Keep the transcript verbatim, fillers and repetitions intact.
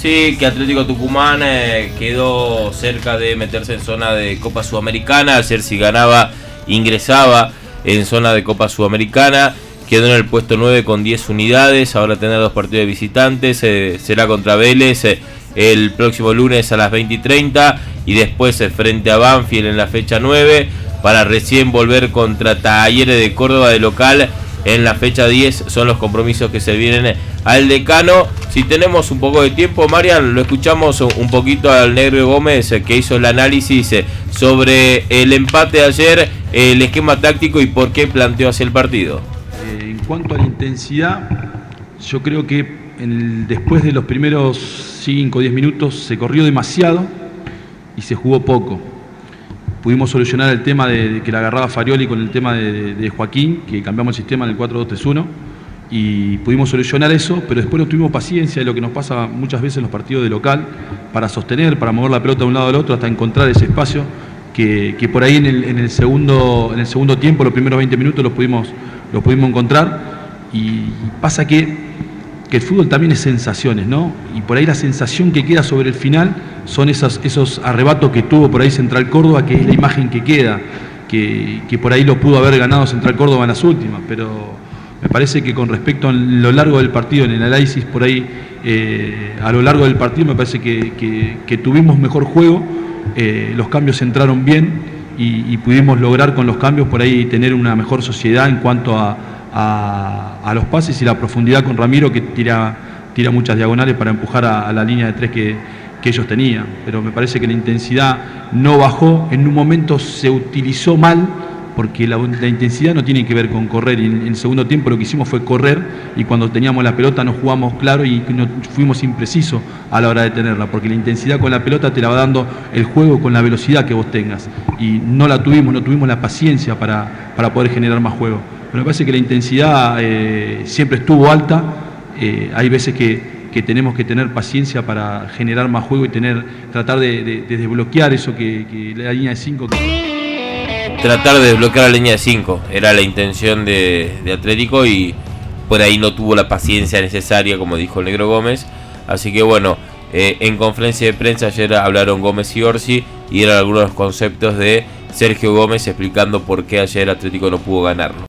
Sí, que Atlético Tucumán eh, quedó cerca de meterse en zona de Copa Sudamericana. Ayer si ganaba ingresaba en zona de Copa Sudamericana. Quedó en el puesto nueve con diez unidades. Ahora tendrá dos partidos de visitantes. Eh, será contra Vélez eh, el próximo lunes a las veinte y treinta. Y después eh, frente a Banfield en la fecha nueve. Para recién volver contra Talleres de Córdoba de local en la fecha diez. Son los compromisos que se vienen al decano. Si tenemos un poco de tiempo, Marian, lo escuchamos un poquito al Negro Gómez, eh, que hizo el análisis eh, sobre el empate de ayer, el esquema táctico y por qué planteó así el partido. En cuanto a la intensidad, yo creo que en el, después de los primeros cinco o diez minutos se corrió demasiado y se jugó poco. Pudimos solucionar el tema de, de que la agarraba Farioli con el tema de, de Joaquín, que cambiamos el sistema en el cuatro dos tres uno, y pudimos solucionar eso, pero después no tuvimos paciencia, de lo que nos pasa muchas veces en los partidos de local, para sostener, para mover la pelota de un lado al otro hasta encontrar ese espacio, que, que por ahí en el, en, el segundo, en el segundo tiempo, los primeros veinte minutos los pudimos, los pudimos encontrar, y pasa que, que el fútbol también es sensaciones, ¿no? Y por ahí la sensación que queda sobre el final son esos, esos arrebatos que tuvo por ahí Central Córdoba, que es la imagen que queda, que, que por ahí lo pudo haber ganado Central Córdoba en las últimas, pero me parece que con respecto a lo largo del partido, en el análisis por ahí, eh, a lo largo del partido me parece que, que, que tuvimos mejor juego, eh, los cambios entraron bien y, y pudimos lograr con los cambios por ahí tener una mejor sociedad en cuanto a, a, a los pases y la profundidad con Ramiro, que tira, tira muchas diagonales para empujar a, a la línea de tres que, que ellos tenían, pero me parece que la intensidad no bajó, en un momento se utilizó mal, porque la, la intensidad no tiene que ver con correr, y en, en el segundo tiempo lo que hicimos fue correr, y cuando teníamos la pelota no jugamos claro y no, fuimos imprecisos a la hora de tenerla, porque la intensidad con la pelota te la va dando el juego con la velocidad que vos tengas, y no la tuvimos, no tuvimos la paciencia para, para poder generar más juego. Pero me parece que la intensidad eh, siempre estuvo alta, eh, hay veces que que tenemos que tener paciencia para generar más juego y tener tratar de, de, de desbloquear eso que, que la línea de cinco. Que... Tratar de desbloquear la línea de cinco era la intención de, de Atlético, y por ahí no tuvo la paciencia necesaria, como dijo el Negro Gómez. Así que bueno, eh, en conferencia de prensa ayer hablaron Gómez y Orsi y eran algunos conceptos de Sergio Gómez explicando por qué ayer Atlético no pudo ganarlo.